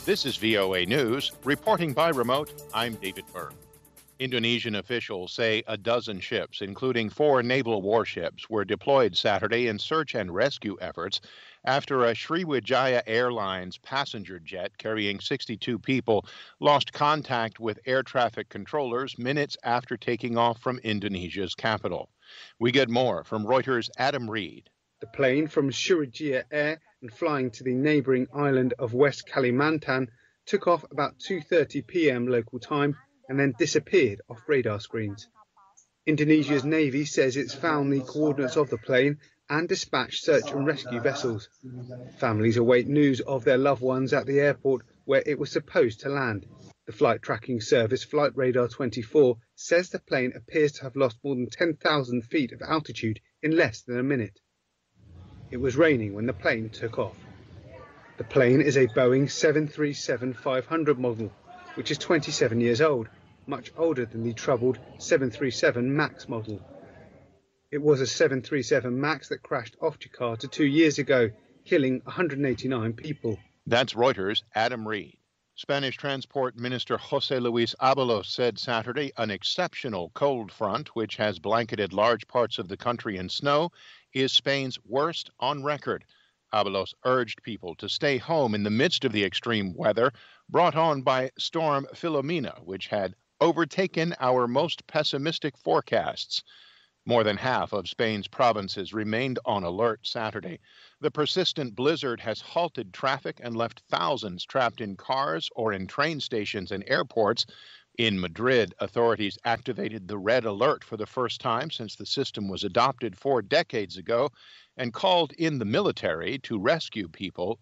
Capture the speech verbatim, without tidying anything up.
This is V O A News. Reporting by remote, I'm David Byrne. Indonesian officials say a dozen ships, including four naval warships, were deployed Saturday in search and rescue efforts after a Sriwijaya Airlines passenger jet carrying sixty-two people lost contact with air traffic controllers minutes after taking off from Indonesia's capital. We get more from Reuters' Adam Reed. The plane from Sriwijaya Air and flying to the neighbouring island of West Kalimantan took off about two thirty p m local time and then disappeared off radar screens. Indonesia's Navy says it's found the coordinates of the plane and dispatched search and rescue vessels. Families await news of their loved ones at the airport where it was supposed to land. The flight tracking service Flight Radar twenty-four says the plane appears to have lost more than ten thousand feet of altitude in less than a minute. It was raining when the plane took off. The plane is a Boeing seven thirty-seven five hundred model, which is twenty-seven years old, much older than the troubled seven thirty-seven MAX model. It was a seven thirty-seven MAX that crashed off Jakarta two years ago, killing one hundred eighty-nine people. That's Reuters' Adam Reed. Spanish Transport Minister José Luis Ábalos said Saturday an exceptional cold front, which has blanketed large parts of the country in snow, is Spain's worst on record. Ábalos urged people to stay home in the midst of the extreme weather brought on by Storm Filomena, which had overtaken our most pessimistic forecasts. More than half of Spain's provinces remained on alert Saturday. The persistent blizzard has halted traffic and left thousands trapped in cars or in train stations and airports. In Madrid, authorities activated the red alert for the first time since the system was adopted four decades ago and called in the military to rescue people